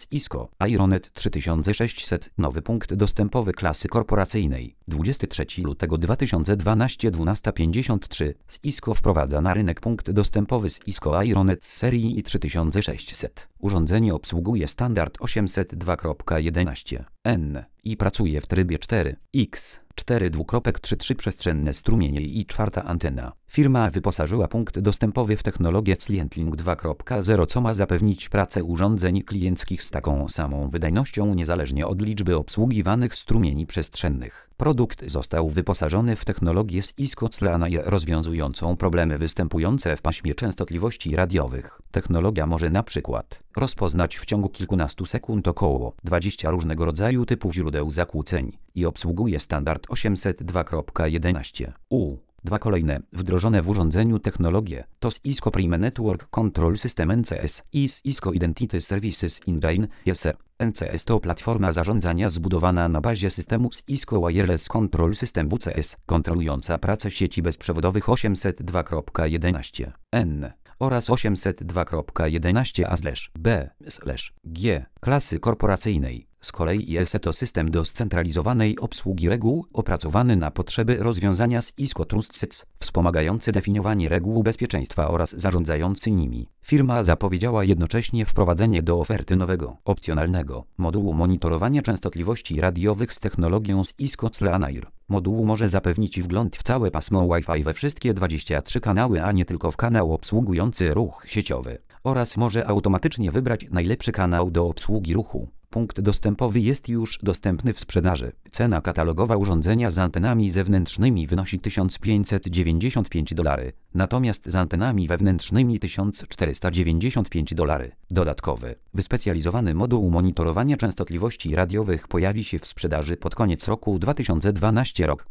Cisco Ironet 3600. Nowy punkt dostępowy klasy korporacyjnej. 23 lutego 2012 12:53. Cisco wprowadza na rynek punkt dostępowy Cisco Ironet z serii 3600. Urządzenie obsługuje standard 802.11n i pracuje w trybie 4x. 4:33 przestrzenne strumienie i 4 antena. Firma wyposażyła punkt dostępowy w technologię Slientlink 2.0, co ma zapewnić pracę urządzeń klienckich z taką samą wydajnością niezależnie od liczby obsługiwanych strumieni przestrzennych. Produkt został wyposażony w technologię Cisco Slanair rozwiązującą problemy występujące w paśmie częstotliwości radiowych. Technologia może np. rozpoznać w ciągu kilkunastu sekund około 20 różnego rodzaju typów źródeł zakłóceń i obsługuje standard 802.11. Dwa kolejne wdrożone w urządzeniu technologie to Cisco Prime Network Control System NCS i Cisco Identity Services Engine (ISE). NCS to platforma zarządzania zbudowana na bazie systemu Cisco Wireless Control System WCS, kontrolująca pracę sieci bezprzewodowych 802.11n oraz 802.11a/b/g klasy korporacyjnej. Z kolei ISE to system do scentralizowanej obsługi reguł opracowany na potrzeby rozwiązania Cisco TrustSets, wspomagający definiowanie reguł bezpieczeństwa oraz zarządzający nimi. Firma zapowiedziała jednocześnie wprowadzenie do oferty nowego, opcjonalnego modułu monitorowania częstotliwości radiowych z technologią Cisco Slanair. Moduł może zapewnić wgląd w całe pasmo Wi-Fi we wszystkie 23 kanały, a nie tylko w kanał obsługujący ruch sieciowy, oraz może automatycznie wybrać najlepszy kanał do obsługi ruchu. Punkt dostępowy jest już dostępny w sprzedaży. Cena katalogowa urządzenia z antenami zewnętrznymi wynosi $1595, natomiast z antenami wewnętrznymi $1495. Dodatkowy, wyspecjalizowany moduł monitorowania częstotliwości radiowych pojawi się w sprzedaży pod koniec roku 2012.